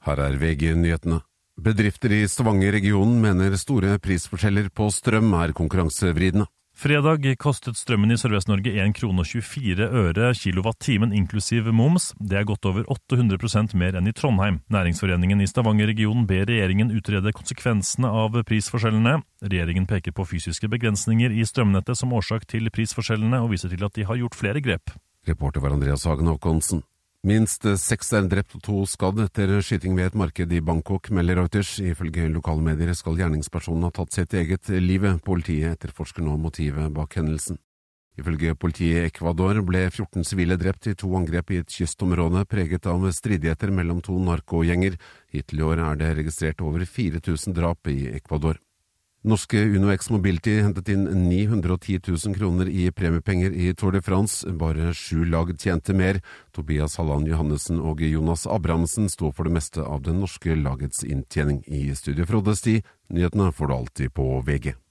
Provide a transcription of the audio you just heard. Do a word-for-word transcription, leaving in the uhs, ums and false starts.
Her er V G-nyhetene. Bedrifter i Stavanger-regionen mener store prisforskjeller på strøm er konkurransevridende. Fredag kostet strømmen i Sørvest-Norge en krone og tjuefire øre kilowatt-timen inklusiv moms. Det er godt over åtte hundre prosent mer enn i Trondheim. Næringsforeningen i Stavanger-regionen ber regjeringen utrede konsekvensene av prisforskjellene. Regjeringen peker på fysiske begrensninger i strømnettet som årsak til prisforskjellene, og viser til at de har gjort flere grep. Reporter var Andreas Hagen Håkonsen. Minst seks er drept og to skadd etter skyting ved et marked i Bangkok, melder Reuters. Ifølge lokale medier skal gjerningspersonen ha tatt sitt eget liv. Politiet etterforsker nå motivet bak hendelsen. Ifølge politiet i Ecuador ble fjorten sivile drept i to angrep i et kystområde preget av stridigheter mellom to narkogjenger. Hittil i år er det registrert over fire tusen drap i Ecuador. Norske UnoX Mobility hentet inn ni hundre og ti tusen kroner i premiepenger i Tour de France. Bare sju lag tjente mer. Tobias Halland Johannessen og Jonas Abrahamsen sto for det meste av den norske lagets inntjening. I studio Frode Sti, nyhetene får du alltid på V G.